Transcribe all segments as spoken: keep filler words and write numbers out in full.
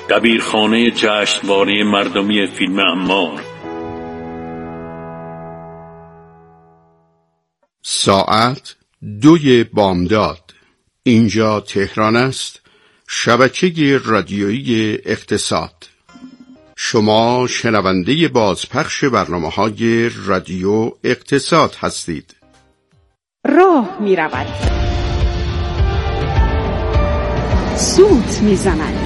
دبیرخانه جشنواره مردمی فیلم عمار. ساعت دوی بامداد. اینجا تهران است، شبکه رادیویی اقتصاد. شما شنونده بازپخش برنامه‌های رادیو اقتصاد هستید. راه می رود، سوت می زند،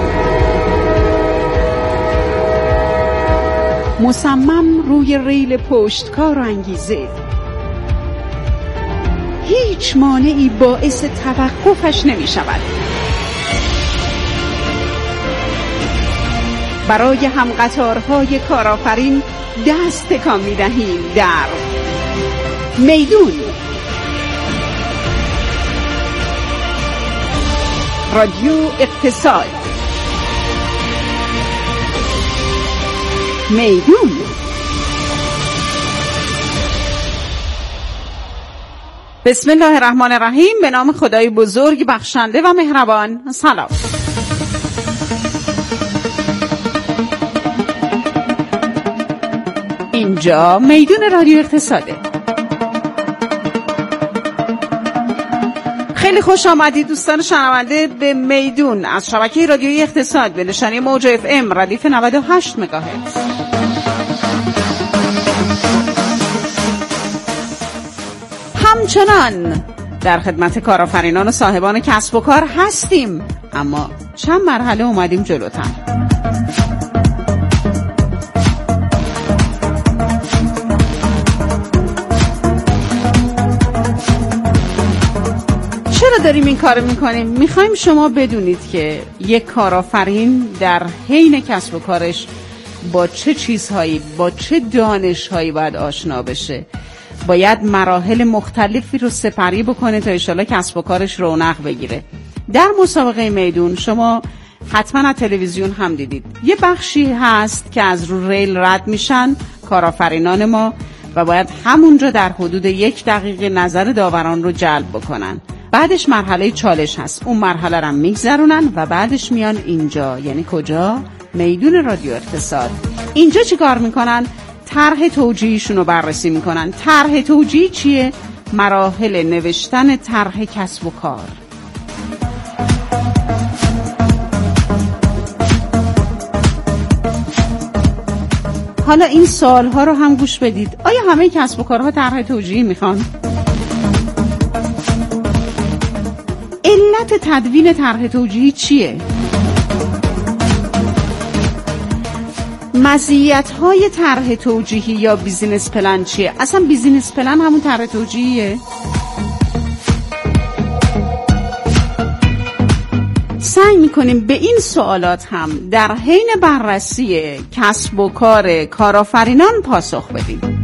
مصمم روی ریل پشتکار و انگیزه. هیچ مانعی باعث توقفش نمی شود. برای همقطارهای کارآفرین دست تکان می دهیم در میدون. رادیو اقتصاد. میدون. بسم الله الرحمن الرحیم. به نام خدای بزرگ بخشنده و مهربان. سلام. اینجا میدون رادیو اقتصاده. خیلی خوش آمدید دوستان شنونده به میدون از شبکه رادیویی اقتصاد به نشانی موج اف ام ردیف نود و هشت مگاهرتز. همچنان در خدمت کارآفرینان و صاحبان کسب و کار هستیم، اما چند مرحله اومدیم جلوتر. چرا داریم این کارو میکنیم؟ میخوایم شما بدونید که یک کارآفرین در حین کسب و کارش با چه چیزهایی، با چه دانشهایی باید آشنا بشه. باید مراحل مختلفی رو سپری بکنه تا انشالله کسب و کارش رونق بگیره. در مسابقه میدون شما حتما از تلویزیون هم دیدید یه بخشی هست که از رو ریل رد میشن کارآفرینان ما و باید همونجا در حدود یک دقیقه نظر داوران رو جلب بکنن. بعدش مرحله چالش هست، اون مرحله رو میگذرونن و بعدش میان اینجا. یعنی کجا؟ میدون رادیو اقتصاد. اینجا چی کار میکنن؟ طرح توجیهشون رو بررسی میکنن. طرح توجیه چیه؟ مراحل نوشتن طرح کسب و کار. حالا این سوالها رو هم گوش بدید. آیا همه کسب و کارها طرح توجیه میخوان؟ علت تدوین طرح توجیهی چیه؟ مزیت‌های طرح توجیهی یا بیزینس پلن چیه؟ اصلا بیزینس پلن همون طرح توجیهیه؟ سعی می‌کنیم به این سوالات هم در حین بررسی کسب و کار کارآفرینان پاسخ بدیم.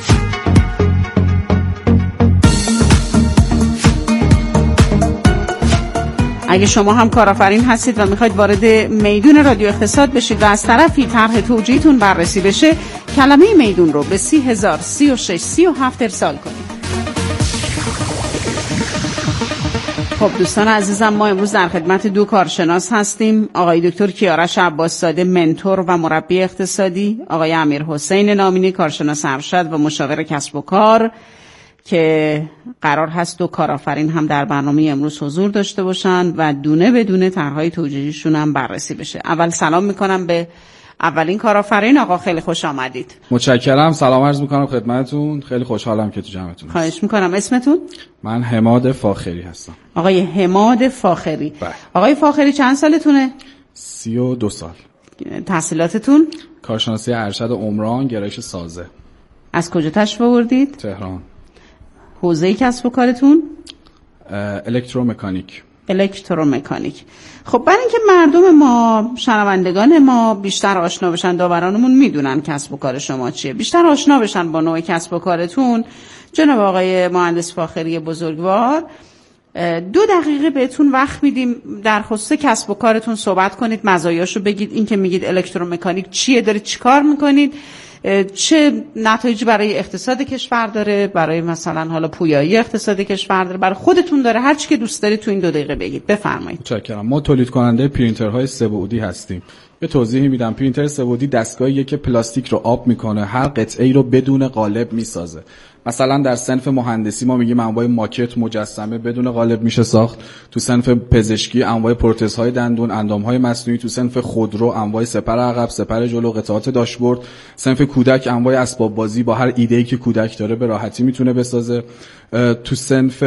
اگه شما هم کارآفرین هستید و میخواید وارد میدون رادیو اقتصاد بشید و از طرفی طرح توجیهتون بررسی بشه، کلمه میدون رو به سی هزار سی و شش سی و هفت ارسال کنید. خب دوستان عزیزم، ما امروز در خدمت دو کارشناس هستیم. آقای دکتر کیارش عباس‌زاده، منتور و مربی اقتصادی، آقای امیر حسین نامینی، کارشناس ارشد و مشاور کسب و کار، که قرار هست دو کارآفرین هم در برنامه امروز حضور داشته باشن و دونه به دونه طرح‌های توجیهیشون هم بررسی بشه. اول سلام میکنم به اولین کارآفرین. آقا خیلی خوش آمدید. متشکرم. سلام عرض میکنم خدمتتون. خیلی خوشحالم که تو جمعتون هستم. خواهش میکنم. اسمتون؟ من حماد فاخری هستم. آقای حماد فاخری. بله. آقای فاخری چند سالتونه؟ سی و دو سال. تحصیلاتتون؟ کارشناسی ارشد عمران، گرایش سازه. از کجا تشریف آوردید؟ تهران. حوزه کسب و کارتون؟ الکترومکانیک. الکترومکانیک. خب برای اینکه مردم ما، شنوندگان ما بیشتر آشنا بشن، داورانمون میدونن کسب و کار شما چیه، بیشتر آشنا بشن با نوع کسب و کارتون، جناب آقای مهندس فاخری بزرگوار، دو دقیقه بهتون وقت میدیم در خصوص کسب و کارتون صحبت کنید، مزایاشو بگید. این که میگید الکترومکانیک چیه، دارید چیکار میکنید، چه نتایجی برای اقتصاد کشور داره، برای مثلا حالا پویایی اقتصاد کشور داره، برای خودتون داره، هر چی که دوست دارید تو این دو دقیقه بگید. بفرمایید. متشکرم. ما تولید کننده پرینترهای سه‌بعدی هستیم. به توضیح میدم. پرینتر سه‌بعدی دستگاهیه که پلاستیک رو آب میکنه، هر قطعه‌ای رو بدون قالب میسازه. مثلا در صنف مهندسی ما میگیم انواع ماکت، مجسمه بدون قالب میشه ساخت. تو صنف پزشکی انواع پروتزهای دندون، اندامهای مصنوعی. تو صنف خودرو انواع سپر عقب، سپر جلو، قطعات داشبورد. صنف کودک انواع اسباب بازی با هر ایده‌ای که کودک داره به راحتی میتونه بسازه. تو صنف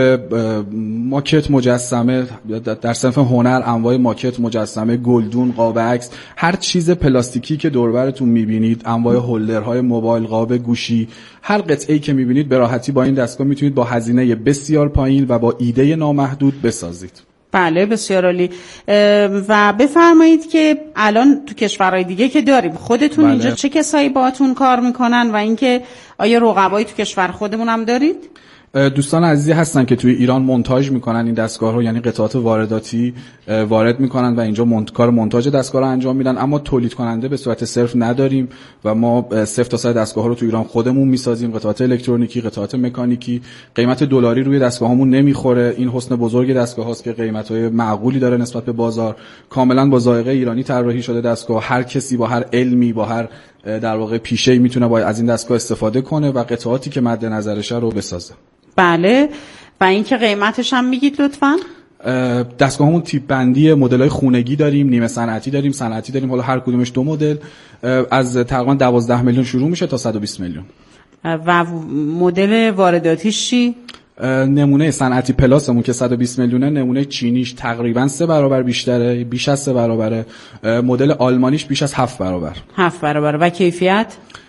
ماکت، مجسمه، در صنف هنر انواع ماکت، مجسمه، گلدون، قاب عکس، هر چیز پلاستیکی که دور و برتون میبینید، انواع هولدرهای موبایل، قاب گوشی، هر قطعه‌ای که میبینید به راحتی با این دستگاه میتونید با هزینه بسیار پایین و با ایده نامحدود بسازید. بله، بسیار عالی. و بفرمایید که الان تو کشورهای دیگه که داریم، خودتون بله. اینجا چه کسایی باهاتون کار میکنن و اینکه آیا رقبایی تو کشور خودمون هم دارید؟ دوستان عزیزی هستن که توی ایران مونتاژ میکنن این دستگاه رو، یعنی قطعات وارداتی وارد میکنن و اینجا مونت کار مونتاژ دستگاه رو انجام میدن، اما تولید کننده به صورت صرف نداریم و ما صفر تا صد دستگاه رو توی ایران خودمون میسازیم. قطعات الکترونیکی، قطعات مکانیکی، قیمت دلاری روی دستگاهمون نمیخوره. این حسن بزرگ دستگاه هاست که قیمت‌های معقولی داره نسبت به بازار. کاملا با ذائقه ایرانی طراحی شده دستگاه. هر کسی با هر علمی، با هر در واقع پیشه‌ای میتونه با از این دستگاه استفاده کنه و قطعاتی که مد نظرشه رو بسازه. بله. و اینکه قیمتش هم میگید لطفاً؟ دستگاهمون تیپ بندی مدل‌های خونگی داریم، نیمه صنعتی داریم، صنعتی داریم. حالا هر کدومش دو مدل از تقریبا دوازده میلیون شروع میشه تا صد و بیست میلیون. و مدل وارداتیش چی؟ نمونه صنعتی پلاسمون که صد و بیست میلیونه، نمونه چینیش تقریبا سه برابر بیشتره، بیش از سه برابره. مدل آلمانیش بیش از هفت برابر. هفت برابر. و کیفیت؟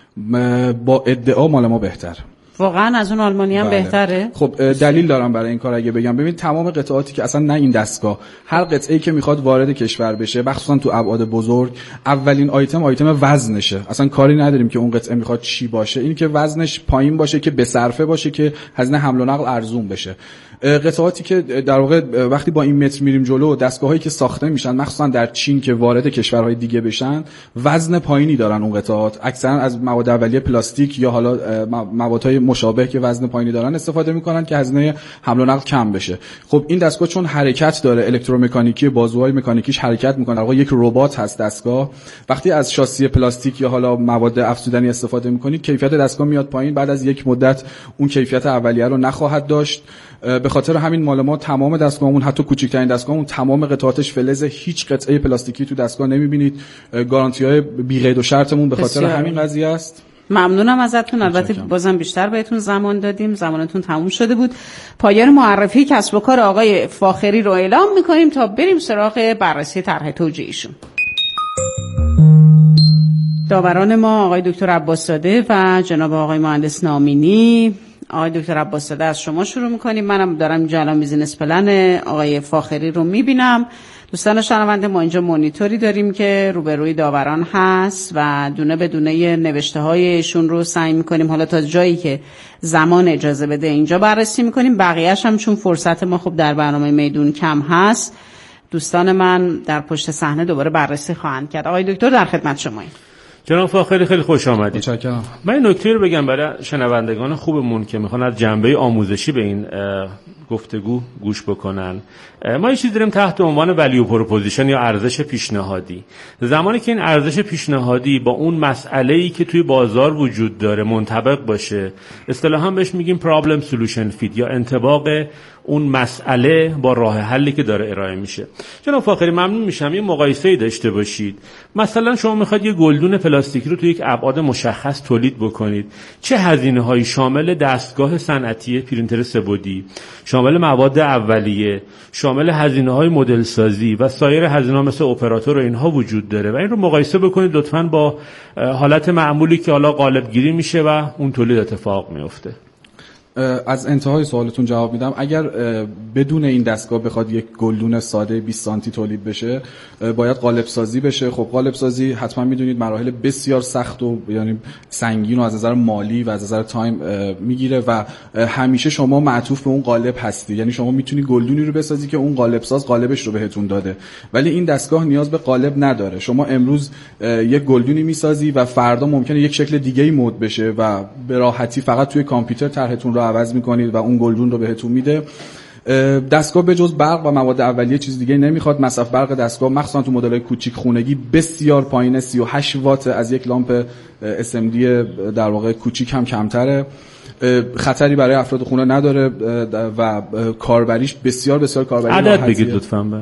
با ادعا مال ما بهتر. واقعا از اون آلمانی هم بله. بهتره؟ خب دلیل دارم برای این کار اگه بگم. ببین تمام قطعاتی که اصلا نه این دستگاه، هر قطعه‌ای که میخواد وارد کشور بشه، مخصوصا تو ابعاد بزرگ، اولین آیتم آیتم وزنشه. اصلا کاری نداریم که اون قطعه میخواد چی باشه، اینی که وزنش پایین باشه، که به صرفه باشه، که هزینه حمل و نقل ارزون بشه. قطعاتی که در واقع وقتی با این متر میریم جلو، دستگاهایی که ساخته میشن مخصوصا در چین که وارد کشورهای دیگه بشن، وزن پایینی دارن اون قطعات. اکثرا از مواد اولیه پلاستیک یا حالا موادهای مشابه که وزن پایینی دارن استفاده میکنن که هزینه حمل و نقل کم بشه. خب این دستگاه چون حرکت داره، الکترومکانیکی، بازوهای مکانیکیش حرکت میکنه، در واقع یک ربات هست دستگاه. وقتی از شاسی پلاستیک یا حالا مواد افزودنی استفاده میکنید، کیفیت دستگاه میاد پایین. بعد از یک مدت اون کیفیت اولیه رو نخواهد داشت. به خاطر همین مال ما تمام دستگاهمون، حتی کوچکترین دستگاهمون، تمام قطعاتش فلزه. هیچ قطعه پلاستیکی تو دستگاه نمیبینید. گارانتی‌های بی قید و شرطمون به خاطر همین قضیه است. ممنونم ازتون. البته بازم بیشتر بهتون زمان دادیم، زمانتون تموم شده بود. پایان معرفی کسب و کار آقای فاخری رو اعلام میکنیم تا بریم سراغ بررسی طرح توجیهیشون. داوران ما آقای دکتر عباس‌زاده و جناب آقای مهندس نامینی. آقای دکتر عباس‌زاده از شما شروع میکنیم. منم دارم اینجا الان بیزینس پلن آقای فاخری رو میبینم. دوستان شنونده، ما اینجا مانیتوری داریم که روبروی داوران هست و دونه به دونه نوشته هایشون رو سعی میکنیم حالا تا جایی که زمان اجازه بده اینجا بررسی میکنیم. بقیه‌اش هم چون فرصت ما خب در برنامه میدون کم هست، دوستان من در پشت صحنه دوباره بررسی خواهند کرد. آقای دکتر در خدمت شماییم. جناب فاخری خیلی خوش آمدید. متشکرم. من این نکته رو بگم برای شنوندگان خوبمون که میخوان از جنبه آموزشی به این گفتگو گوش بکنن. ما یه چیزی داریم تحت عنوان ولیو پروپوزیشن یا ارزش پیشنهادی. زمانی که این ارزش پیشنهادی با اون مسئله‌ای که توی بازار وجود داره منطبق باشه، اصطلاحاً بهش میگیم پرابلم سولوشن فیت یا انطباق اون مسئله با راه حلی که داره ارائه میشه. جناب فاخری ممنون میشم یه مقایسه‌ای داشته باشید. مثلا شما میخواید یه گلدون پلاستیکی رو توی یک ابعاد مشخص تولید بکنید. چه هزینه‌هایی شامل دستگاه صنعتی پرینتر سه‌بعدی، شامل مواد اولیه، شامل هزینه‌های مدل سازی و سایر هزینه‌ها مثل اپراتور و اینها وجود داره و این رو مقایسه بکنید لطفاً با حالت معمولی که حالا قالب گیری میشه و اون تولید اتفاق میفته. از انتهای سوالتون جواب میدم. اگر بدون این دستگاه بخواد یک گلدون ساده بیست سانتی تولید بشه، باید قالب سازی بشه. خب قالب سازی حتما میدونید مراحل بسیار سخت و یعنی سنگین و از نظر مالی و از نظر تایم میگیره و همیشه شما معطوف به اون قالب هستی. یعنی شما میتونی گلدونی رو بسازی که اون قالب ساز قالبش رو بهتون داده، ولی این دستگاه نیاز به قالب نداره. شما امروز یک گلدونی میسازی و فردا ممکنه یک شکل دیگه‌ای مد بشه و به راحتی فقط توی کامپیوتر طرحتون رو عوض میکنید و اون گلدون رو بهتون میده. دستگاه به جز برق و مواد اولیه چیز دیگه نمیخواد. مصرف برق دستگاه مخصوصا تو مدل‌های کوچیک خونگی بسیار پایینه، سی و هشت وات از یک لامپ اس ام دی در واقع کوچیک هم کمتره. خطری برای افراد خونه نداره و کاربریش بسیار بسیار کاربری راحتیه. عدد بگید لطفاً. به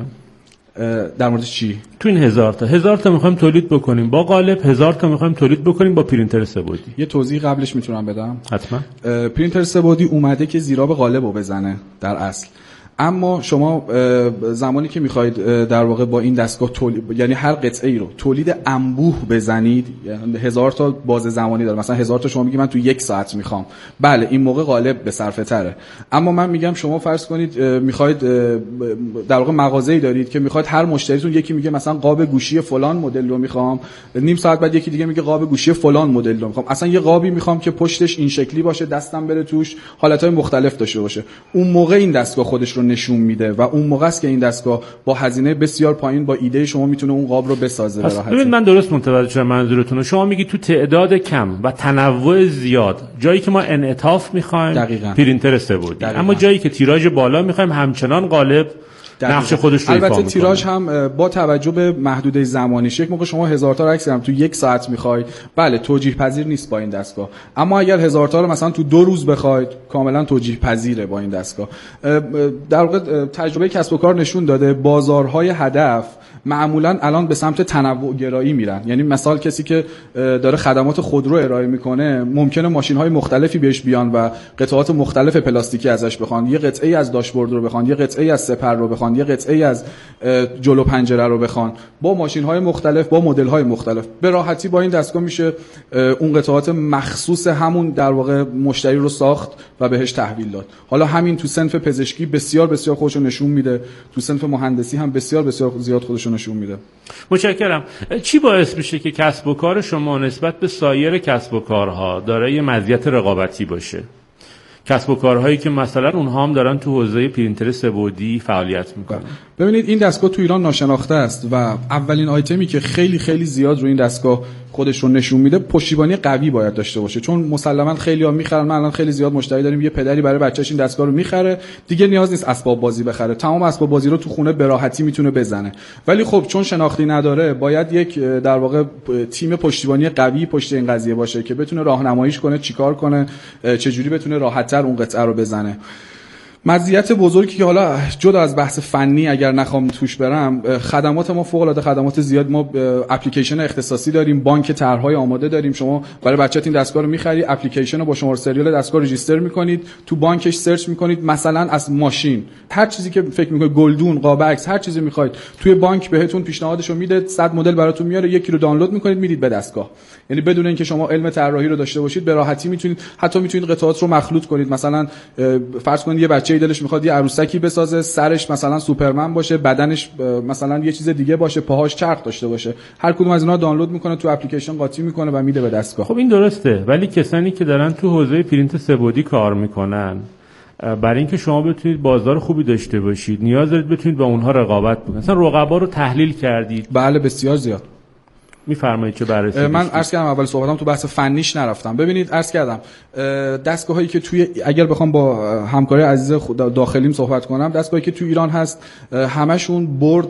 در مورد چی؟ تو این هزار تا هزار تا میخوایم تولید بکنیم با قالب، هزار تا میخوایم تولید بکنیم با پرینتر سه‌بعدی. یه توضیح قبلش میتونم بدم؟ حتما. پرینتر سه‌بعدی اومده که زیراب قالب رو بزنه در اصل، اما شما زمانی که میخواید در واقع با این دستگاه تولید، یعنی هر قطعه ای رو تولید انبوه بزنید، یعنی هزار تا باز زمانی داره. مثلا هزار تا شما میگی من تو یک ساعت میخوام، بله این موقع قالب به صرفه تره. اما من میگم شما فرض کنید میخواید در واقع مغازه‌ای دارید که میخواید هر مشتریتون یکی میگه مثلا قاب گوشی فلان مدل رو میخوام، نیم ساعت بعد یکی دیگه میگه قاب گوشی فلان مدل رو میخوام. اصلا یه قابی میخوام که پشتش این شکلی باشه، دستم بره توش، حالتهای مختلف داشته باشه. اون موقع این دستگاه خودش رو نشون میده و اون موقع است که این دستگاه با هزینه بسیار پایین با ایده شما میتونه اون قاب رو بسازه به راحتی. ببین من درست متوجه شدم منظورتون. شما میگی تو تعداد کم و تنوع زیاد، جایی که ما انعطاف میخوایم پرینتر سه‌بعدی، اما جایی که تیراژ بالا میخوایم همچنان قالب نقش خودش رو ایفا میکنه. البته تیراژ هم با توجه به محدوده زمانیش، یک موقع شما هزار تا عکس هم تو یک ساعت میخواید، بله توجیه پذیر نیست با این دستگاه. اما اگر هزار تا رو مثلا تو دو روز بخواید، کاملا توجیه پذیره با این دستگاه. در واقع تجربه کسب و کار نشون داده بازارهای هدف معمولا الان به سمت تنوع گرایی میرن. یعنی مثال کسی که داره خدمات خودرو ارائه میکنه ممکنه ماشین‌های مختلفی بهش بیان و قطعات مختلف پلاستیکی ازش بخوان، یه قطعه‌ای از داشبورد رو بخوان، یه قطعه‌ای از سپر رو بخوان، یه قطعه‌ای از جلو پنجره رو بخوان، با ماشین‌های مختلف با مدل‌های مختلف. به راحتی با این دستگاه میشه اون قطعات مخصوص همون در واقع مشتری رو ساخت و بهش تحویل داد. حالا همین تو صنف پزشکی بسیار بسیار خودش رو نشون میده، تو صنف مهندسی هم بسیار بسیار زیاد خودش رو نشون میده. متشکرم. چی باعث میشه که کسب و کار شما نسبت به سایر کسب و کارها دارای مزیت رقابتی باشه؟ کسب و کارهایی که مثلا اونها هم دارن تو حوزه پرینتر سه‌بعدی فعالیت میکنن. ببینید این دستگاه تو ایران ناشناخته است و اولین آیتمی که خیلی خیلی زیاد رو این دستگاه خودش رو نشون میده پشتیبانی قوی باید داشته باشه. چون مسلما خیلی‌ها میخرن، من الان خیلی زیاد مشتری داریم، یه پدری برای بچه‌ش این دستگاه رو میخره، دیگه نیاز نیست اسباب بازی بخره، تمام اسباب بازی رو تو خونه به راحتی میتونه بزنه. ولی خب چون شناختی نداره باید یک در واقع تیم پشتیبانی قوی پشت این قضیه باشه که بتونه راهنماییش کنه چیکار کنه، چه جوری بتونه راحت‌تر اون قطعه رو بزنه. مزیت بزرگی که حالا جدا از بحث فنی اگر نخوام توش برم، خدمات ما فوق العاده خدمات زیاد، ما اپلیکیشن اختصاصی داریم، بانک طرح‌های آماده داریم. شما برای بچه‌ت این دستگاه رو می‌خری، اپلیکیشن رو با شماره سریال دستگاه رجیستر می‌کنید، تو بانکش سرچ می‌کنید، مثلا از ماشین هر چیزی که فکر می‌کنید، گلدون، قاب عکس، هر چیزی می‌خواید توی بانک بهتون پیشنهادش رو میده، صد مدل براتون میاره، یکی رو دانلود می‌کنید میدید به دستگاه. یعنی بدون اینکه شما علم طراحی رو داشته باشید به راحتی می‌تونید، حتی می‌تونید قطعات رو مخلوط کنید. مثلا فرض کنید یه بچه‌ای دلش می‌خواد یه عروسکی بسازه، سرش مثلا سوپرمن باشه، بدنش مثلا یه چیز دیگه باشه، پاهاش چرخ داشته باشه، هر کدوم از اینا دانلود میکنه تو اپلیکیشن قاطی میکنه و میده به دستگاه. خب این درسته، ولی کسانی که دارن تو حوزه پرینت سه‌بعدی کار میکنن، برای اینکه شما بتونید بازار خوبی داشته باشید نیاز دارید بتونید با اونها رقابت بکنید. مثلا رقبا رو تحلیل کردید؟ بله بسیار زیاد. میفرمایید چه بررسی؟ من عرض کردم اول صحبتام تو بحث فنیش نرفتم. ببینید عرض کردم دستگاهایی که توی، اگر بخوام با همکاری عزیز داخلیم صحبت کنم، دستگاهایی که توی ایران هست همشون برد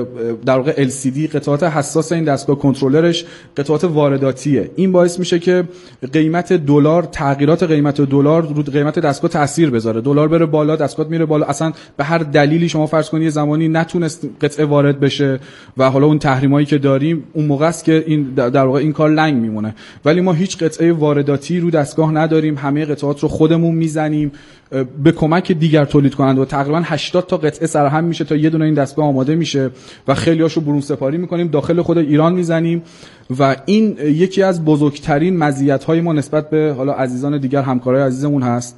در واقع ال سی دی، قطعات حساس این دستگاه کنترلرش قطعات وارداتیه. این باعث میشه که قیمت دلار، تغییرات قیمت دلار رو قیمت دستگاه تاثیر بذاره. دلار بره بالا دستگاه میره بالا، اصلا به هر دلیلی شما فرض کنید یه زمانی نتونست قطعه وارد بشه و حالا اون تحریمایی که داریم اون موقع که این در واقع این کار لنگ میمونه. ولی ما هیچ قطعه وارداتی رو دستگاه نداریم، همه قطعات رو خودمون میزنیم به کمک دیگر تولید کننده و تقریبا هشتاد تا قطعه سرهم میشه تا یه دونه این دستگاه آماده میشه و خیلیاشو برون سپاری میکنیم داخل خود ایران میزنیم و این یکی از بزرگترین مزیت‌های ما نسبت به حالا عزیزان دیگر همکارای عزیزمون هست.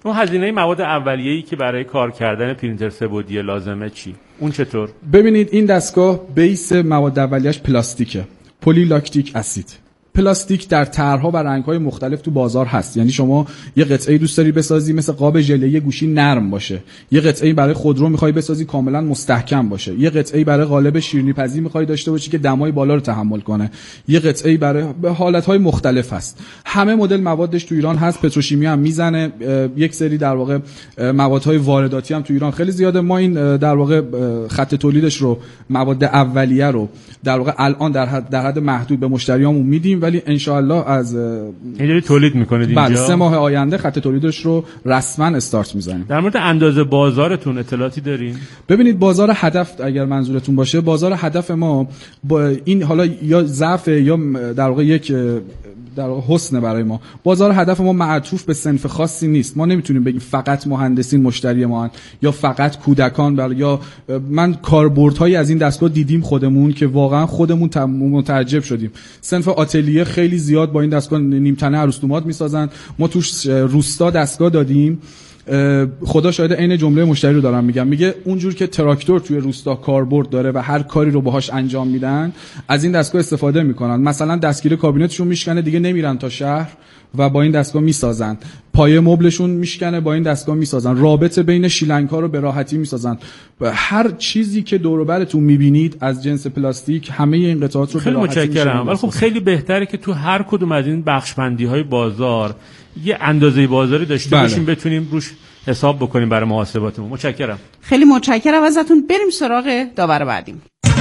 اون هزینه مواد اولیه‌ای که برای کار کردن پرینتر سه‌بعدی لازمه چی؟ اون چطور؟ ببینید این دستگاه بیس مواد اولیه‌اش پلاستیکه، پلی لاکتیک اسید. پلاستیک در طرح‌ها و رنگ‌های مختلف تو بازار هست. یعنی شما یه قطعه‌ای دوست داری بسازی مثل قاب ژله گوشی نرم باشه، یه قطعه‌ای برای خودرو می‌خوای بسازی کاملا مستحکم باشه، یه قطعه‌ای برای قالب شیرینی‌پزی می‌خوای داشته باشی که دمای بالا رو تحمل کنه، یه قطعه‌ای برای به حالت‌های مختلف هست. همه مدل موادش تو ایران هست. پتروشیمی هم میزنه. یک سری در واقع موادهای وارداتی هم تو ایران خیلی زیاده. ما این در واقع خط تولیدش رو، مواد اولیه رو در واقع الان در حد در حد محدود به مشتریامون میدیم، ولی ان شاء الله از اینجوری تولید میکنید اینجا. بعد سه ماه آینده خط تولیدش رو رسما استارت میزنیم. در مورد اندازه بازارتون اطلاعاتی دارین؟ ببینید بازار هدف اگر منظورتون باشه، بازار هدف ما با این حالا یا ضعف یا در واقع یک در واقع حسن برای ما. بازار هدف ما معطوف به صنف خاصی نیست. ما نمیتونیم بگیم فقط مهندسین مشتری ما هن، یا فقط کودکان بر یا من کاربردهایی از این دستگاه دیدیم خودمون که واقعا خودمون متعجب شدیم. صنف آتلیه خیلی زیاد با این دستگاه نیمتنه عروس‌دومات میسازن. ما توش روستا دستگاه دادیم، خدا شاید عین جمله مشتری رو دارم میگم، میگه اونجور که تراکتور توی روستا کاربرد داره و هر کاری رو باهاش انجام میدن، از این دستگاه استفاده میکنن. مثلا دستگیر کابینتشون میشکنه دیگه نمیرن تا شهر و با این دستگاه میسازن، پایه مبلشون میشکنه با این دستگاه میسازن، رابطه بین شیلنگ‌ها رو به راحتی میسازن. هر چیزی که دور و برتون میبینید از جنس پلاستیک، همه این قطعات رو به راحتی میسازن. خیلی متشکرم. ولی خب خیلی بهتره که تو هر کدوم از این بخش‌بندی‌های بازار یه اندازه بازاری داشته بله. باشیم بتونیم روش حساب بکنیم برای محاسباتمون. متشکرم. خیلی متشکرم ازتون. بریم سراغ داور بعدیم.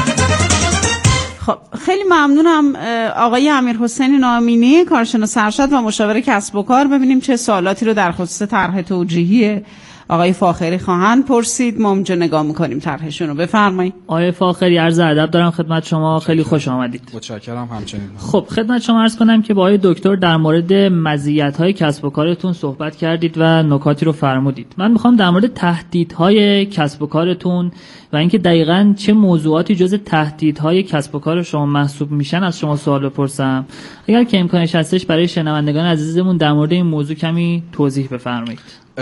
خب خیلی ممنونم آقای امیرحسین نامینی، کارشناس ارشد و مشاور کسب و کار. ببینیم چه سوالاتی رو در خصوص طرح توجیهی آقای فاخری خواهند پرسید. ما اونجا نگاه میکنیم طرحشون رو. بفرمایید. آقای فاخری عرض ادب دارم خدمت شما، خیلی خوش آمدید. متشکرم. همچنین. خب خدمت شما عرض کنم که با آقای دکتر در مورد مزیت‌های کسب و کارتون صحبت کردید و نکاتی رو فرمودید. من میخوام در مورد تهدیدهای کسب و کارتون و اینکه دقیقاً چه موضوعاتی جز تهدیدهای کسب و کار شما محسوب میشن از شما سوال بپرسم. اگر که امکانش هستش برای شنوندگان عزیزمون در مورد این موضوع کمی توضیح بفرمایید.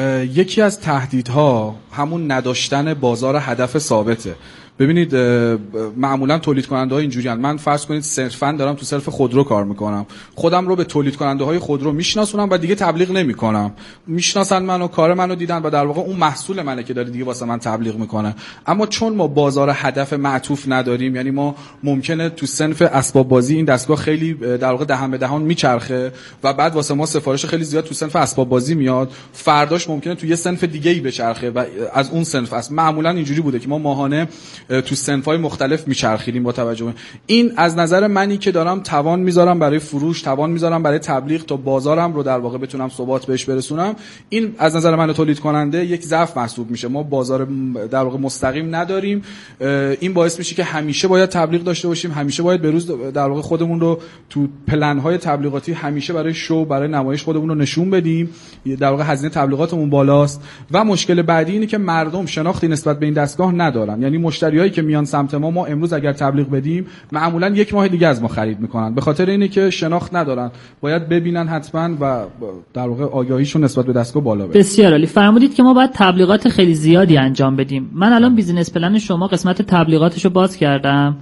یکی از تهدیدها همون نداشتن بازار هدف ثابته. ببینید معمولا تولید کننده ها اینجوریان. من فرض کنید صرفا دارم تو صرف خودرو کار میکنم، خودم رو به تولید کننده های خودرو میشناسونم و دیگه تبلیغ نمیکنم. میشناسن منو، کار منو دیدن و در واقع اون محصول منه که داره دیگه واسه من تبلیغ میکنه. اما چون ما بازار هدف معطوف نداریم، یعنی ما ممکنه تو صنف اسباب بازی این دستگاه خیلی در واقع دهن به دهان میچرخه و بعد واسه ما سفارش خیلی زیاد تو صنف اسباب بازی میاد، فرداش ممکنه تو یه صنف دیگه‌ای بچرخه و از اون صنف است. معمولا اینجوری بوده که ما ماهانه تو صنف‌های مختلف میچرخیدیم. با توجه به این، از نظر منی که دارم توان میذارم برای فروش، توان میذارم برای تبلیغ تا بازارم رو در واقع بتونم ثبات بهش برسونم، این از نظر من تولید کننده یک ضعف محسوب میشه. ما بازار در واقع مستقیم نداریم. این باعث میشه که همیشه باید تبلیغ داشته باشیم، همیشه باید به روز در واقع خودمون رو تو پلن‌های تبلیغاتی همیشه برای شو، برای نمایش خودمون رو نشون بدیم. در واقع هزینه تبلیغاتمون بالاست و مشکل بعدی اینه که مردم شناختی نسبت به این دستگاه ندارن. یعنی مشتریایی که میان سمت ما، ما امروز اگر تبلیغ بدیم معمولا یک ماه دیگه از ما خرید میکنن، به خاطر اینه که شناخت ندارن. باید ببینن حتما و در واقع آگاهیشون نسبت به دستگاه بالا بره. بسیار عالی. فرمودید که ما باید تبلیغات خیلی زیادی انجام بدیم. من الان بیزینس پلن شما قسمت تبلیغاتشو باز کردم،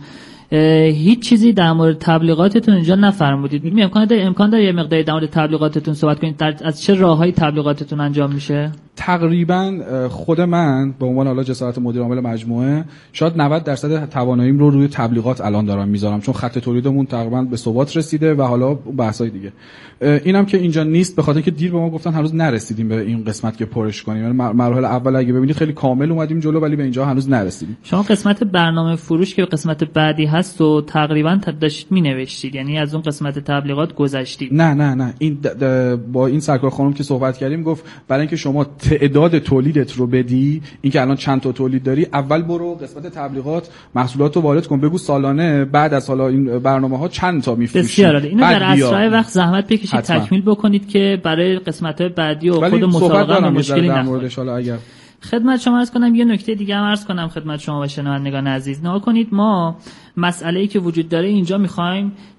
هیچ چیزی در مورد تبلیغاتتون اینجا نفرمودید. میگم امکان داره امکان داره یه مقداری در مورد تبلیغاتتون صحبت کنید، در از چه راههای تبلیغاتتون انجام میشه؟ تقریبا خود من به عنوان حالا جسارت مدیر عامل مجموعه شاید نود درصد تواناییم رو روی تبلیغات الان دارم میذارم، چون خط تولیدمون تقریبا به ثبات رسیده و حالا بحث‌های دیگه. اینم که اینجا نیست به خاطر اینکه دیر به ما گفتن هنوز نرسیدیم به این قسمت که پرش کنیم. یعنی مراحل اول اگه ببینید خیلی کامل اومدیم جلو، ولی به اینجا هنوز نرسیدیم. شما قسمت برنامه فروش که قسمت بعدی هست و تقریبا داشتید مینوشتید، یعنی از اون قسمت تبلیغات گذشتید؟ نه نه نه این با این سرکار خانم که صحبت کردیم گفت برای اینکه شما تعداد تولیدت رو بدی، اینکه الان چند تا تولید داری، اول برو قسمت تبلیغات محصولات رو وارد کن، بگو سالانه بعد از حالا این برنامه‌ها چند تا می‌فروشی. بسیار عالی. اینو در اسرع وقت زحمت بکشید تکمیل بکنید که برای قسمت‌های بعدی و خود مسابقه هم مشکلی نخوره. خدمت شما عرض کنم یه نکته دیگه هم عرض کنم خدمت شما و شنوندگان عزیز. نگاه کنید، ما مسئله‌ای که وجود داره اینجا می‌خوایم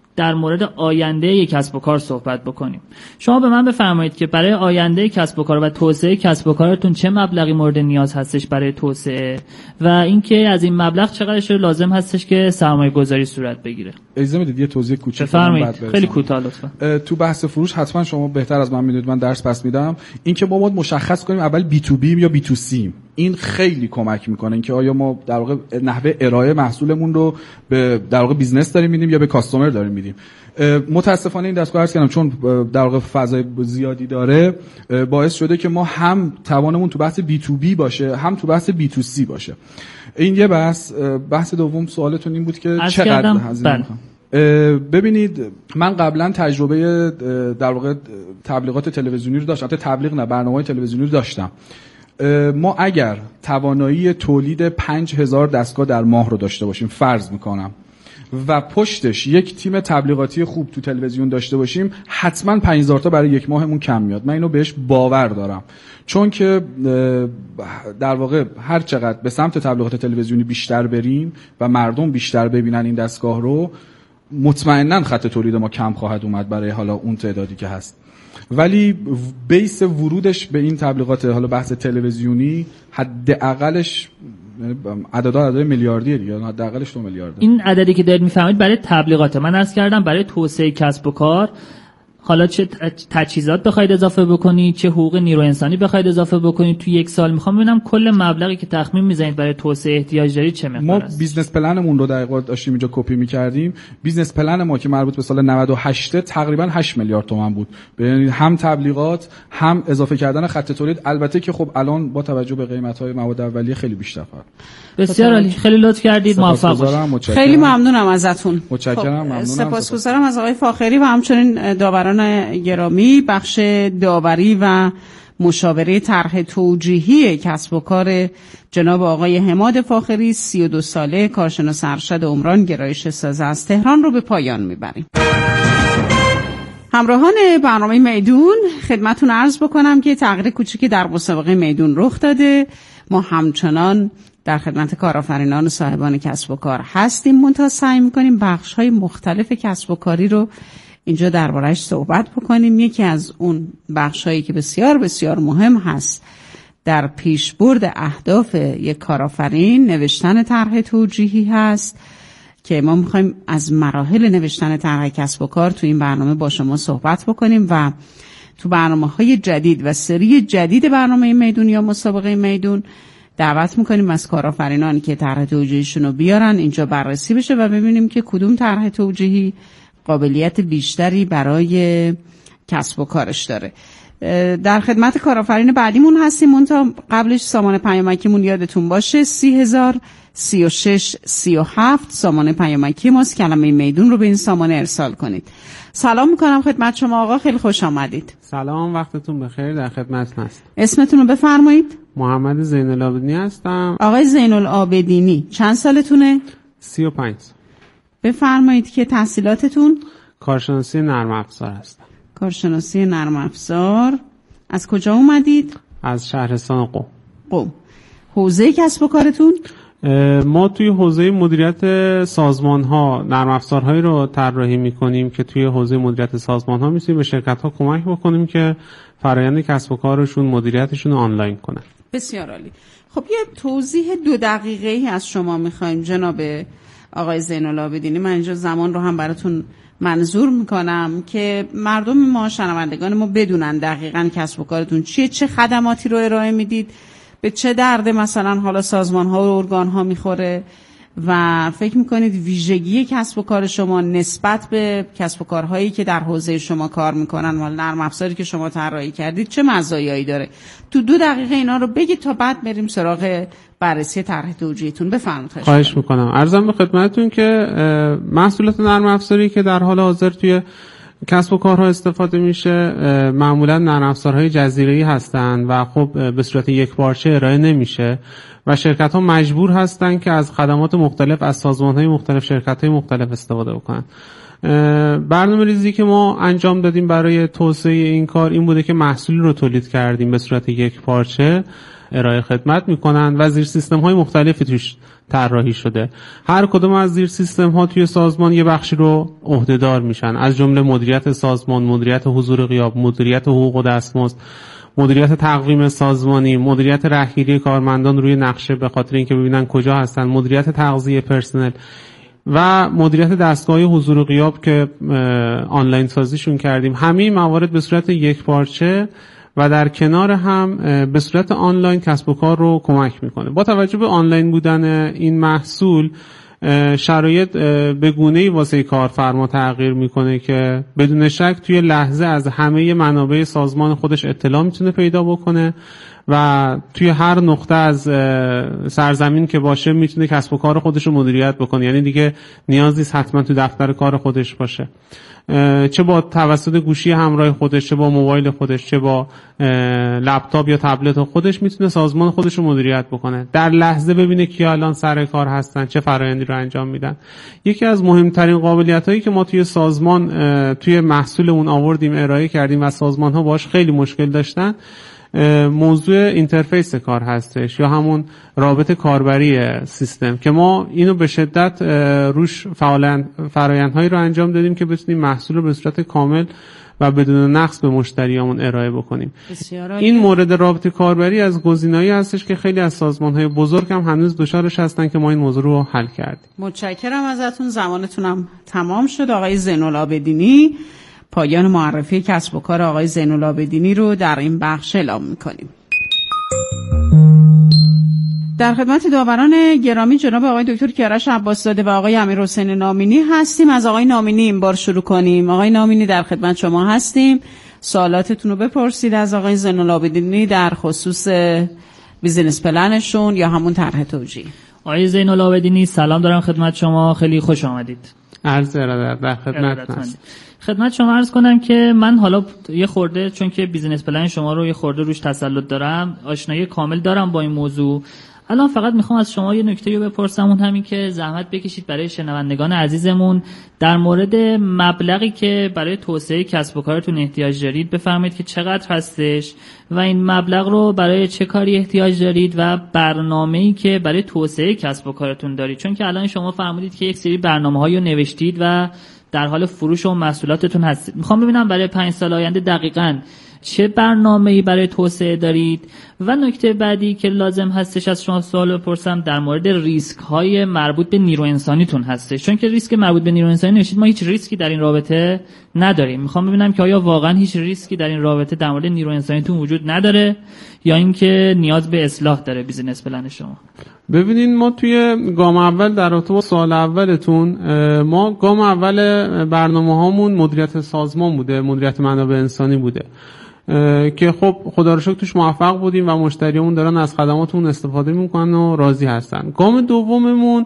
در مورد آینده یک کسب و کار صحبت بکنیم. شما به من بفرمایید که برای آینده کسب و کار و توسعه کسب و کارتون چه مبلغی مورد نیاز هستش برای توسعه و اینکه از این مبلغ چقدرش لازم هستش که سرمایه گذاری صورت بگیره. اجازه میدید یه توضیح کوچیک بفرمایید. خیلی کوتاه لطفا. تو بحث فروش حتما شما بهتر از من میدونید، من درس پس میدم. اینکه ما باید مشخص کنیم اول بی تو بی یا بی تو سی. این خیلی کمک میکنه اینکه آیا ما در واقع نحوه ارائه محصولمون رو به در واقع بیزنس داریم میدیم یا به کاستومر داریم میدیم. متاسفانه این دستگاه عرض کردم چون در واقع فضای زیادی داره باعث شده که ما هم توانمون تو بحث بی تو بی باشه هم تو بحث بی تو سی باشه. این یه بحث. بحث دوم سوالتون این بود که چقدر هزینه میخوام. ببینید من قبلا تجربه در واقع تبلیغات تلویزیونی رو داشتم، البته تبلیغ نه، برنامه‌های تلویزیونی رو داشتم. ما اگر توانایی تولید پنج هزار دستگاه در ماه رو داشته باشیم فرض میکنم و پشتش یک تیم تبلیغاتی خوب تو تلویزیون داشته باشیم، حتما پنج هزار تا برای یک ماهمون کم میاد. من اینو بهش باور دارم، چون که در واقع هر چقدر به سمت تبلیغات تلویزیونی بیشتر بریم و مردم بیشتر ببینن این دستگاه رو، مطمئناً خط تولید ما کم خواهد اومد برای حالا اون تعدادی که هست. ولی بیس ورودش به این تبلیغات حالا بحث تلویزیونی حداقلش عددا عدد میلیاردیه دیگه، حداقلش دو میلیارده. این عددی که دارید میفهمید برای تبلیغات. من عرض کردم برای توسعه کسب و کار، حالا چه تجهیزات بخواید اضافه بکنید، چه حقوق نیرو انسانی بخواید اضافه بکنید تو یک سال، میخوام ببینم کل مبلغی که تخمین میزنید برای توسعه احتیاج دارید چه مقدار است. ما بیزنس پلنمون رو دقیقاً داشتیم اینجا کپی می‌کردیم. بیزنس پلن ما که مربوط به سال نود و هشت تقریباً هشت میلیارد تومان بود. یعنی هم تبلیغات هم اضافه کردن خط تولید، البته که خب الان با توجه به قیمت‌های مواد اولیه خیلی بیشتر فرق. بسیار عالی، خیلی لطف کردید، موفق باشید. خیلی ممنونم ازتون. متشکرم. ممنونم. سپاسگزارم از آقای فاخری و همچنین داوران گرامی. بخش داوری و مشاوره طرح توجیهی کسب و کار جناب آقای حماد فاخری، سی و دو ساله، کارشناس ارشد عمران، گرایش سازه از تهران رو به پایان میبریم. همراهان برنامه میدون، خدمتون عرض بکنم که تغییر کوچیکی در مسابقه میدون رخ داده. ما همچنان در خدمت کارآفرینان و صاحبان کسب و کار هستیم، منتها سعی میکنیم بخش‌های مختلف کسب و کاری رو اینجا درباره‌اش صحبت بکنیم. یکی از اون بخش‌هایی که بسیار بسیار مهم هست در پیشبرد اهداف یک کارآفرین، نوشتن طرح توجیهی هست که ما میخوایم از مراحل نوشتن طرح کسب و کار تو این برنامه با شما صحبت بکنیم و تو برنامه‌های جدید و سری جدید برنامه میدون یا مسابقه میدون دعوت میکنیم از کارآفرینان که طرح توجیهیشون رو بیارن اینجا بررسی بشه و ببینیم که کدوم طرح توجیهی قابلیت بیشتری برای کسب و کارش داره. در خدمت کارآفرین بعدیمون هستیم، منتها قبلش سامان پیامکیمون یادتون باشه سی هزار سی و شش سی و هفت سامان پیامکی ماست. کلمه میدون رو به این سامان ارسال کنید. سلام میکنم خدمت شما آقا، خیلی خوش آمدید. سلام، وقتتون بخیر، در خدمت هست. اسمتون رو بفرمایید. محمد زین العابدینی هستم. آقای زین العابدینی چند سالتونه؟ سی و پنج. بفرمایید که تحصیلاتتون؟ کارشناسی نرم افزار هستم. کارشناسی نرم افزار. از کجا اومدید؟ از شهرستان قم. قم. حوزه کسب و کارتون؟ ما توی حوزه مدیریت سازمان‌ها نرم افزارهایی رو طراحی می‌کنیم که توی حوزه مدیریت سازمان‌ها می‌تونیم به شرکت‌ها کمک بکنیم که فرآیند کسب و کارشون، مدیریتشون رو آنلاین کنن. بسیار عالی. خب یه توضیح دو دقیقه‌ای از شما می‌خوایم جناب آقای زین العابدینی. من اینجا زمان رو هم براتون منظور میکنم که مردم ما، شنوندگان ما بدونن دقیقاً کسب و کارتون چیه، چه خدماتی رو ارائه میدید، به چه درد مثلا حالا سازمان ها و ارگان ها میخوره و فکر میکنید ویژگی کسب و کار شما نسبت به کسب و کارهایی که در حوزه شما کار میکنن و نرم افزاری که شما طراحی کردید چه مزایایی داره. تو دو دقیقه اینا رو بگید تا بعد بریم سراغ بررسی طرح توجیهتون. بفرمایید. خواهش میکنم. عرضم به خدمتتون که محصولات نرم افزاری که در حال حاضر توی کسب و کارها استفاده میشه معمولا نرم افزارهای جزیره‌ای هستن و خب به صورت یکپارچه ارائه نمیشه و شرکت ها مجبور هستن که از خدمات مختلف از سازمان‌های مختلف، شرکت‌های مختلف استفاده بکنن. برنامه ریزی که ما انجام دادیم برای توسعه این کار این بوده که محصولی رو تولید کردیم به صورت یکپارچه ارائه خدمت میکنن و زیر سیستم های مختلفی توش طراحی شده. هر کدوم از زیر سیستم ها توی سازمان یه بخشی رو عهدهدار میشن، از جمله مدیریت سازمان، مدیریت حضور غیاب، مدیریت حقوق و دستمزد، مدیریت تقویم سازمانی، مدیریت رهگیری کارمندان روی نقشه به خاطر اینکه ببینن کجا هستن، مدیریت تغذیه پرسنل و مدیریت دستگاه حضور و غیاب که آنلاین سازیشون کردیم. همه این موارد به صورت یک پارچه و در کنار هم به صورت آنلاین کسب و کار رو کمک میکنه. با توجه به آنلاین بودن این محصول، شرایط به گونه‌ای واسه کارفرما تغییر میکنه که بدون شک توی لحظه از همه منابع سازمان خودش اطلاع میتونه پیدا بکنه و توی هر نقطه از سرزمین که باشه میتونه کسب و کار خودش رو مدیریت بکنه. یعنی دیگه نیاز نیست حتما تو دفتر کار خودش باشه، چه با توسط گوشی همراه خودش، چه با موبایل خودش، چه با لپتاپ یا تبلت خودش میتونه سازمان خودش رو مدیریت بکنه. در لحظه ببینه کیا الان سر کار هستن، چه فرآیندی رو انجام میدن. یکی از مهمترین قابلیت‌هایی که ما توی سازمان توی محصولمون آوردیم ارائه کردیم و سازمان‌ها باهاش خیلی مشکل داشتن، موضوع اینترفیس کار هستش یا همون رابط کاربری سیستم که ما اینو به شدت روش فرآیندهایی رو انجام دادیم که بتونیم محصول رو به صورت کامل و بدون نقص به مشتریامون ارائه بکنیم. این مورد رابط کاربری از گزینه‌ای هستش که خیلی از سازمان‌های بزرگ هم هنوز دچارش هستن که ما این موضوع رو حل کردیم. متشکرم ازتون. زمانتونم تمام شد. آقای زین‌العابدینی، پایان معرفی کسب و کار آقای زین‌العابدینی رو در این بخش اعلام می‌کنیم. در خدمت داوران گرامی جناب آقای دکتر کیارش عباس‌زاده و آقای امیرحسین نامینی هستیم. از آقای نامینی این بار شروع کنیم. آقای نامینی در خدمت شما هستیم. سوالاتتون رو بپرسید از آقای زین‌العابدینی در خصوص بیزینس پلنشون یا همون طرح توجیه. آقای زین‌العابدینی سلام دارم خدمت شما، خیلی خوش آمدید. عرض ارادت در خدمت هستم. خدمت شما عرض کنم که من حالا یه خورده چون که بیزینس پلن شما رو یه خورده روش تسلط دارم، آشنایی کامل دارم با این موضوع. الان فقط میخوام از شما یه نکته رو بپرسم، اون همین که زحمت بکشید برای شنوندگان عزیزمون در مورد مبلغی که برای توسعه کسب و کارتون احتیاج دارید بفرمایید که چقدر هستش و این مبلغ رو برای چه کاری احتیاج دارید و برنامه‌ای که برای توسعه کسب و کارتون دارید. چون که الان شما فرمودید که یک سری برنامه‌هایی رو نوشتید و در حال فروش و محصولاتتون هستید. میخوام ببینم برای پنج سال آینده دقیقاً چه برنامه‌ای برای توسعه دارید و نکته بعدی که لازم هستش از شما سوال بپرسم در مورد ریسک‌های مربوط به نیرو انسانیتون هستش. چون که ریسک مربوط به نیرو انسانی نوشید، ما هیچ ریسکی در این رابطه نداریم. میخوام ببینم که آیا واقعاً هیچ ریسکی در این رابطه در مورد نیرو انسانیتون وجود نداره یا اینکه نیاز به اصلاح داره بیزینس پلن شما. ببینین ما توی گام اول در رابطه با سوال اولتون، ما گام اول برنامه‌هامون مدیریت سازمان بوده، مدیریت منابع انسانی بوده که خب خدا رو شکر توش موفق بودیم و مشتریمون دارن از خدماتمون استفاده میکنن و راضی هستن. گام دوممون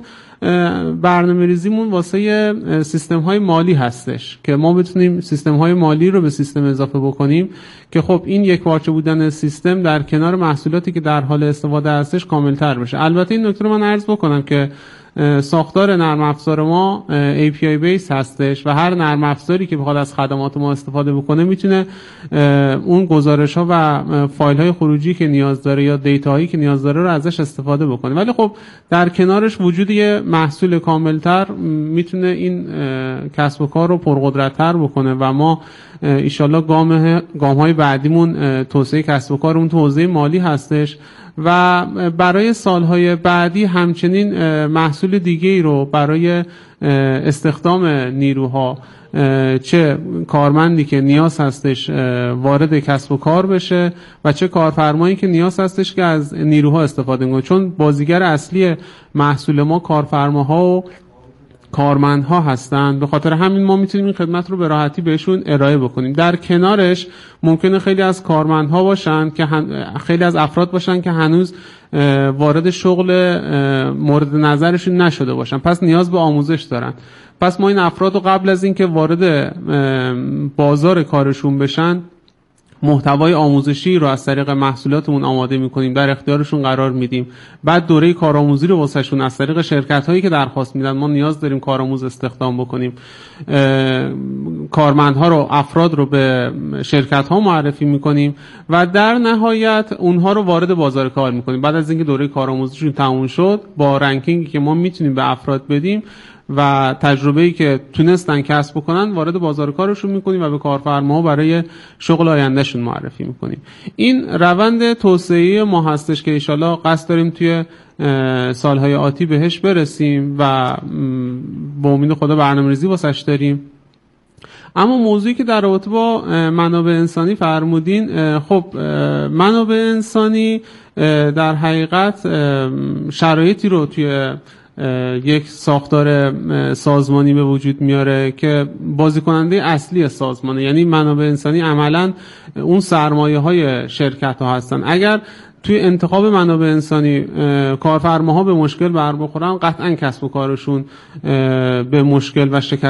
برنامه ریزیمون واسه سیستم های مالی هستش که ما بتونیم سیستم های مالی رو به سیستم اضافه بکنیم که خب این یک پارچه بودن سیستم در کنار محصولاتی که در حال استفاده هستش کاملتر بشه. البته این نکته رو من عرض بکنم که ساختار نرم افزار ما ای پی آی بیس هستش و هر نرم افزاری که بخواد از خدمات ما استفاده بکنه میتونه اون گزارش ها و فایل های خروجی که نیاز داره یا دیتا هایی که نیاز داره رو ازش استفاده بکنه. ولی خب در کنارش وجود یه محصول کاملتر میتونه این کسب و کار رو پرقدرت‌تر بکنه و ما ایشالله گام گام های بعدیمون توسعه کسب و کار اون تو حوزه مالی هستش و برای سالهای بعدی همچنین محصول دیگه ای رو برای استخدام نیروها، چه کارمندی که نیاز هستش وارد کسب و کار بشه و چه کارفرمایی که نیاز هستش که از نیروها استفاده کنه، چون بازیگر اصلی محصول ما کارفرماها و کارمندها هستند. به خاطر همین ما میتونیم این خدمت رو به راحتی بهشون ارائه بکنیم. در کنارش ممکنه خیلی از کارمندها باشن که هن... خیلی از افراد باشن که هنوز وارد شغل مورد نظرشون نشده باشن، پس نیاز به آموزش دارن. پس ما این افراد رو قبل از اینکه وارد بازار کارشون بشن محتوای آموزشی رو از طریق محصولاتمون آماده میکنیم، در اختیارشون قرار میدیم. بعد دوره کارآموزی رو واسهشون از طریق شرکت هایی که درخواست میدن، ما نیاز داریم کارآموز استخدام بکنیم، کارمندها رو، افراد رو به شرکت ها معرفی میکنیم و در نهایت اونها رو وارد بازار کار میکنیم. بعد از اینکه دوره کارآموزیشون تموم شد، با رنکینگی که ما میتونیم به افراد بدیم و تجربه‌ای که تونستن کسب بکنن، وارد بازار کارشون میکنیم و به کارفرماها برای شغل آیندهشون معرفی میکنیم. این روند توسعه ما هستش که ان شاءالله قصد داریم توی سالهای آتی بهش برسیم و با امید خدا برنامه‌ریزی واسش داریم. اما موضوعی که در رابطه با منابع انسانی فرمودین، خب منابع انسانی در حقیقت شرایطی رو توی یک ساختار سازمانی به وجود میاره که بازیکننده اصلی سازمانه، یعنی منابع انسانی عملاً اون سرمایه های شرکت ها هستن. اگر توی انتخاب منابع انسانی کارفرماها به مشکل بر بخورن، قطعاً کسب و کارشون به مشکل و شکست